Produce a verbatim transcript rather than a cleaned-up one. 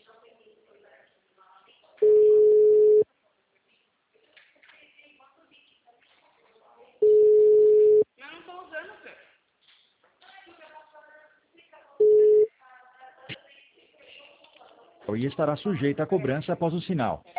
Eu não tô usando, cara. E estará sujeita a cobrança após o sinal.